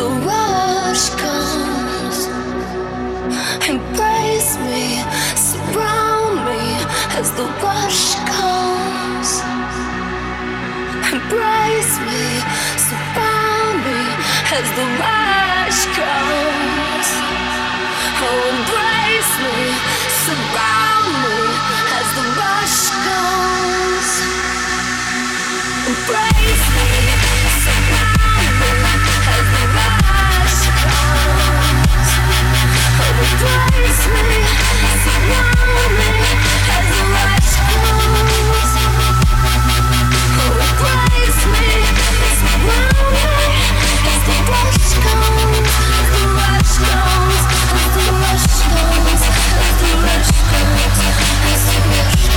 the rush comes. Embrace me, surround me as the rush comes. Embrace me, surround me as the rush comes. Oh, embrace me, surround me as the rush comes. Embrace me, surround me as the rush comes. Oh, embrace me, surround me as the rush comes. Oh, embrace me, surround me as the rush comes. The rush comes, the rush comes, the rush comes, the rush comes.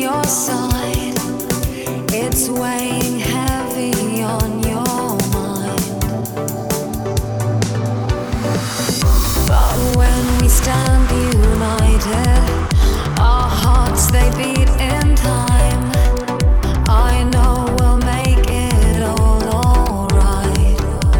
your side. It's weighing heavy on your mind. But when we stand united, our hearts they beat in time. I know we'll make it all alright.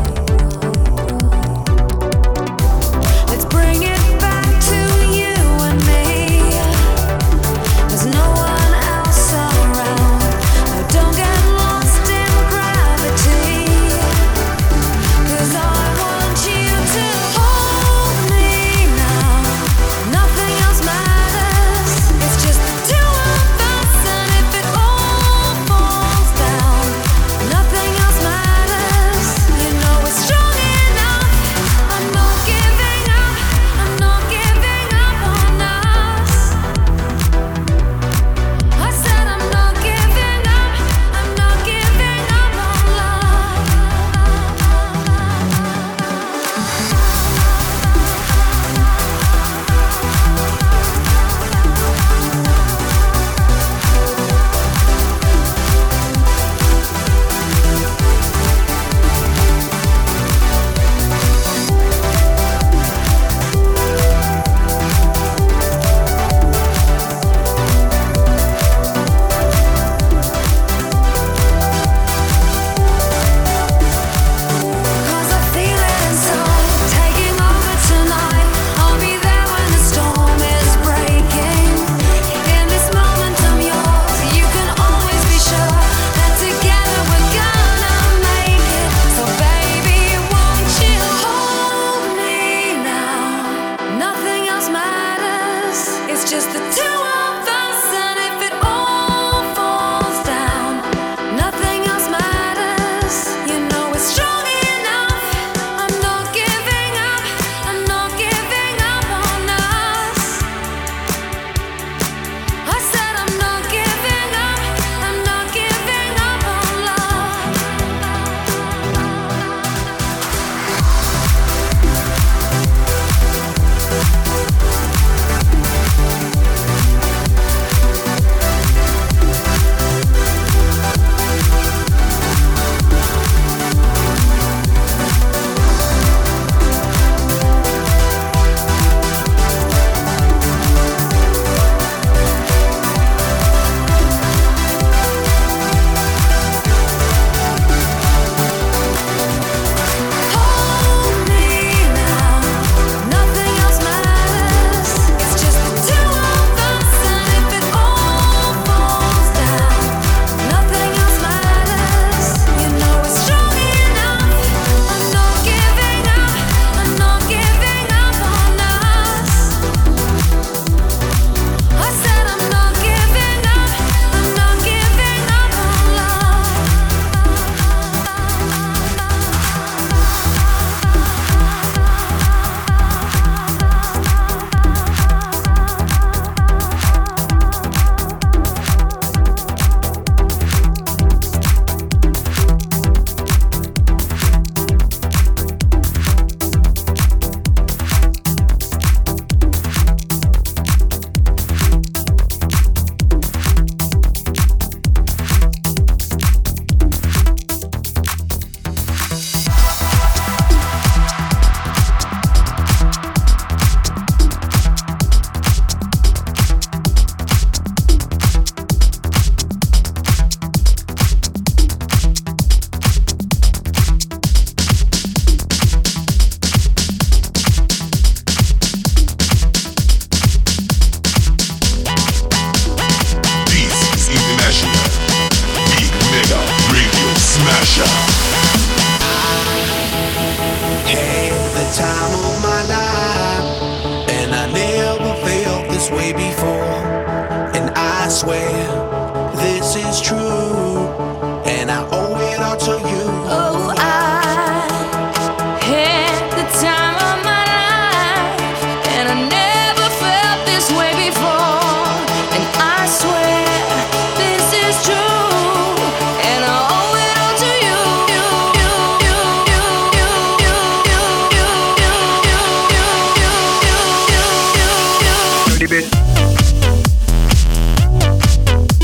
Let's bring it back to you and me. There's no one else around. No, don't get lost in gravity. 'Cause I want you to hold me now. Nothing else matters. It's just the two of us, and if it all falls down, nothing else matters. You know we're strong enough. I'm not giving up. I'm not giving up on us. I said I'm not giving up. I'm not giving up on love. Cause I feel it inside, taking over tonight. I'll be there when the storm is breaking. In this moment I'm yours, you can always be sure that together we're gonna make it. So baby, won't you hold me now? Nothing else matters, it's just the two of us, and if it all falls down, nothing else matters. You know we're strong enough. I'm not giving up. I'm not giving up on us. I said I'm not giving up. I'm not giving up on love. Hold me now. Nothing else matters. It's just the two of us, and if it all falls down, nothing else matters. You know we're strong enough. I'm not giving up. I'm not giving up on us. I said I'm not giving up. I'm not giving up on love. This is International Big Mega Radio Smasher. Had the time of my life, and I never felt this way before. And I swear this is true, and I owe it all to you. Oh, I had the time of my life, and I never felt this way before. And I swear this is true, and I owe it all to you. Dirty bit.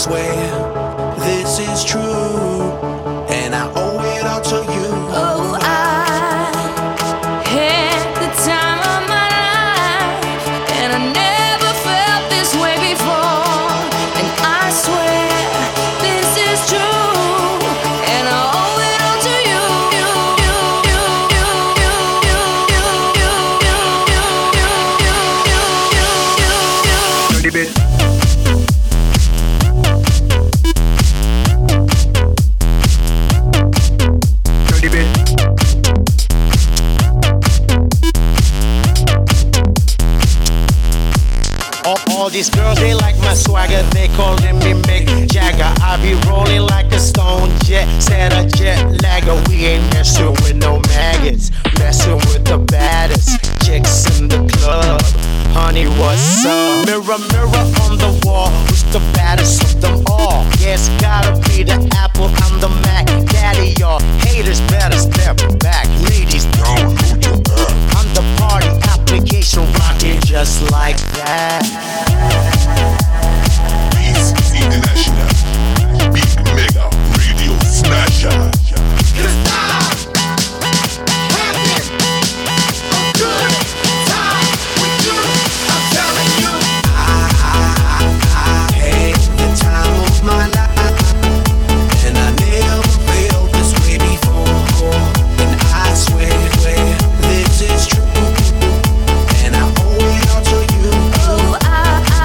swear this is true, and I owe it all to you. Oh, I had the time of my life, and I never felt this way before. And I swear this is true, and I owe it all to you. Dirty bit. Dirty bit. All these girls, they like my swagger. They calling me Mick Jagger. I be rolling like a stone jet, set a jet lagger. We ain't messing with no maggots, messing with the baddest chicks in the club. Honey, what's up? Mirror, mirror on the wall, who's the baddest of them all? Yes, gotta be the Apple, I'm the Mac. Daddy, y'all haters better step back. Ladies, Download your app. on the party application, rocking just like that. This is International Big Mega Radio Smasher. Cause I'm having a good time with you. I'm telling you, I had the time of my life, and I never felt this way before. And I swear this is true, and I owe it all to you. Oh, I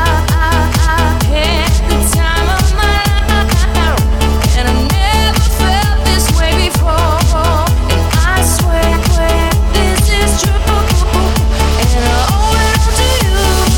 had the time of my life, and I never felt this way before. And I swear this is true, and I owe it all to you.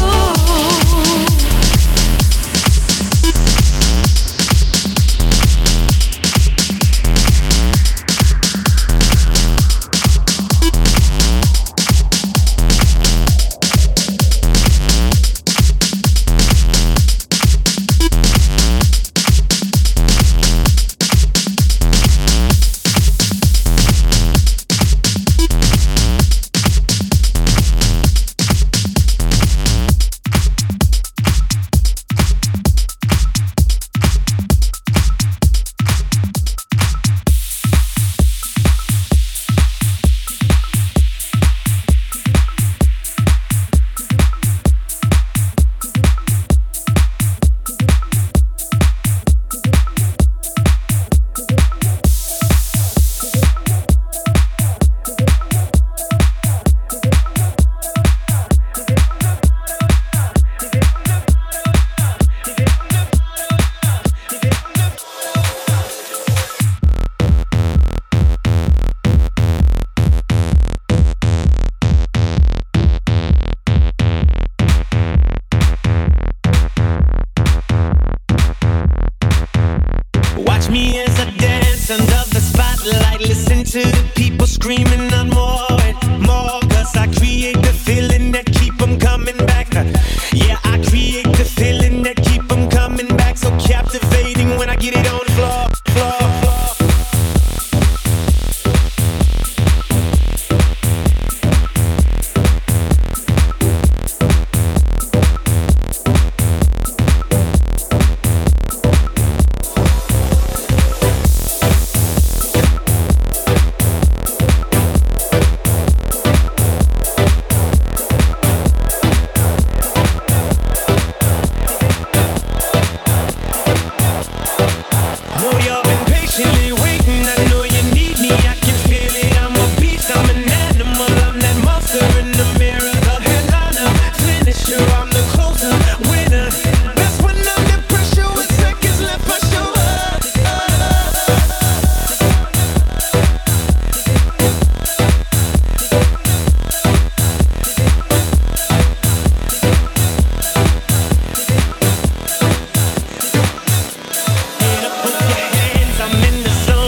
Watch me as I dance under the spotlight. Listen to the people screaming on more and more. Cause I create the feeling that keep them coming back. Yeah, I create the feeling that keep them coming back. So captivating when I get it on the floor, floor, floor. I'm in the zone.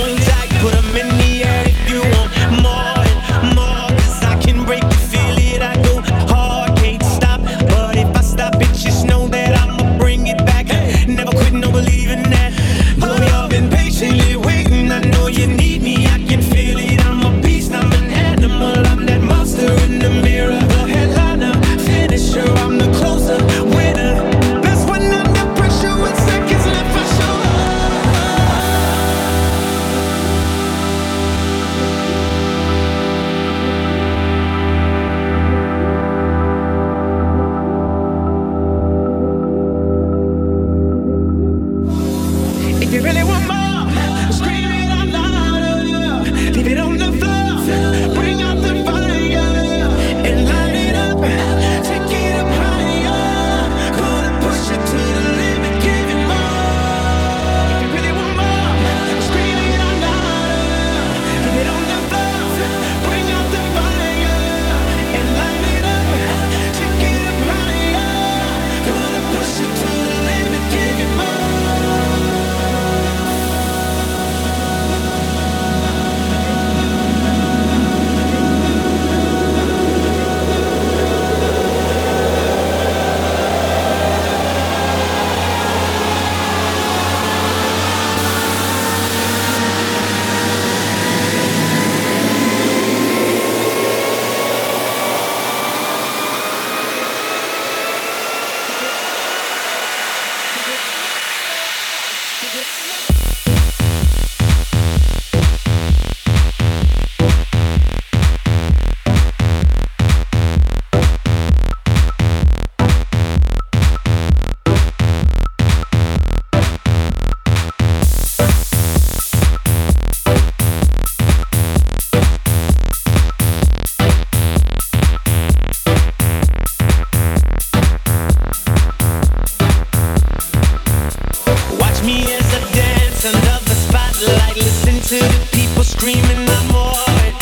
spotlight, listen to the people screaming, I'm more.